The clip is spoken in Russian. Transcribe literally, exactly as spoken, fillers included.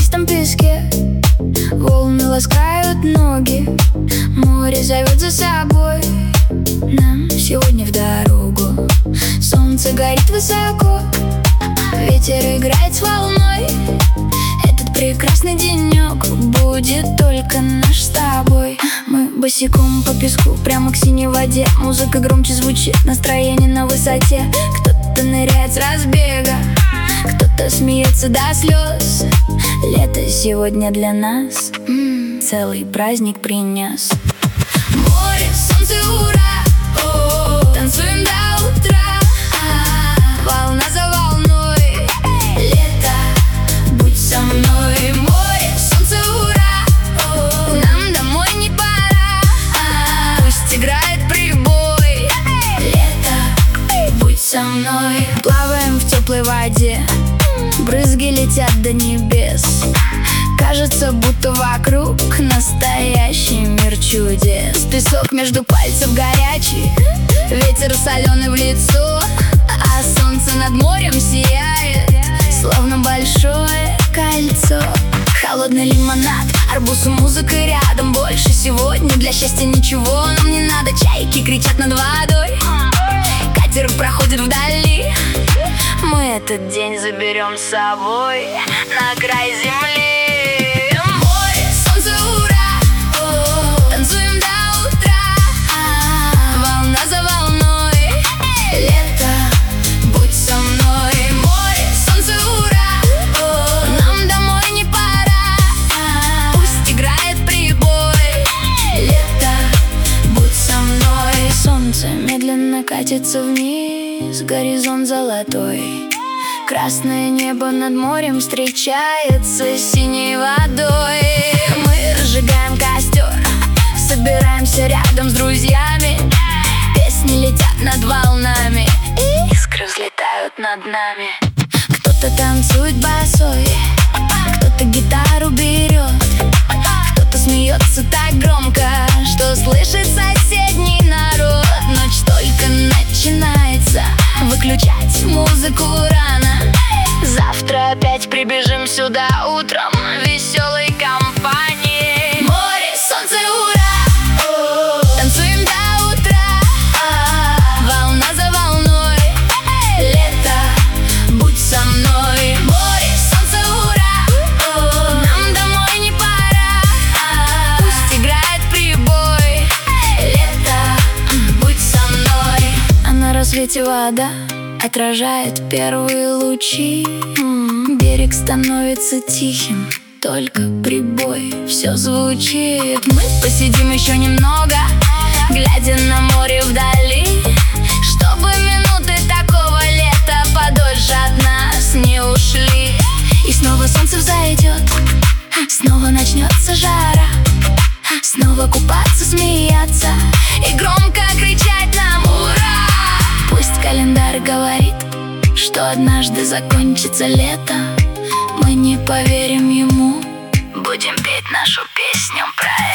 чистом песке. Волны ласкают ноги, море зовет за собой. Нам сегодня в дорогу. Солнце горит высоко, ветер играет с волной. Этот прекрасный денек будет только наш с тобой. Мы босиком по песку, прямо к синей воде. Музыка громче звучит, настроение на высоте. Кто-то ныряет с разбега, кто-то смеется до слез. Лето сегодня для нас м-м, целый праздник принес. Море, солнце, ура! О-о-о, танцуем до утра. А-а-а, волна за волной. Лето, будь со мной. Море, солнце, ура! О-о-о, нам домой не пора. А-а-а, пусть играет прибой. Лето, будь со мной. Плаваем в теплой воде, брызги летят до небес. Кажется, будто вокруг настоящий мир чудес. Песок между пальцев горячий, ветер соленый в лицо, а солнце над морем сияет, словно большое кольцо. Холодный лимонад, арбуз и музыка рядом. Больше сегодня для счастья ничего нам не надо. Чайки кричат над водой, катер проходит вдали. Мы этот день заберем с собой на край земли. Море, солнце, ура! О-о-о, танцуем до утра. А-а-а, волна за волной. Лето, будь со мной. Море, солнце, ура! О-о-о, нам домой не пора. А-а-а, пусть играет прибой. Лето, будь со мной. Солнце медленно катится вниз, горизонт золотой. Красное небо над морем встречается с синей водой. Мы разжигаем костер, собираемся рядом с друзьями. Песни летят над волнами, искры взлетают над нами. Кто-то танцует босой, кто-то гитару берет, кто-то смеется так громко, что слышит соседний народ. Ночь только начинается, выключать музыку рано. Завтра опять прибежим сюда утром веселой компанией. Море, солнце, ура! О-о-о, танцуем до утра. А-а-а, волна за волной. Лето, будь со мной. Море, солнце, ура! О-о-о, нам домой не пора. А-а-а, пусть играет прибой. Лето, будь со мной. А на рассвете вода отражает первые лучи. М-м, берег становится тихим, только прибой все звучит. Мы посидим еще немного, глядя на море вдали, чтобы минуты такого лета подольше от нас не ушли. И снова солнце взойдет, снова начнется жара, снова купаться, смеяться и громко кричать нам ура! Пусть календарь говорит, что однажды закончится лето, мы не поверим ему, будем петь нашу песню про